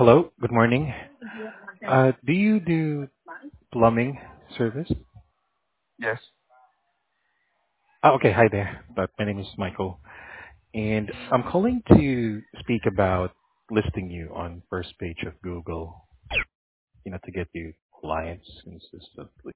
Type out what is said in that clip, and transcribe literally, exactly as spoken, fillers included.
Hello, good morning. Uh, do you do plumbing service? Yes. Oh, okay, hi there. But my name is Michael, and I'm calling to speak about listing you on first page of Google, you know, to get you clients consistently.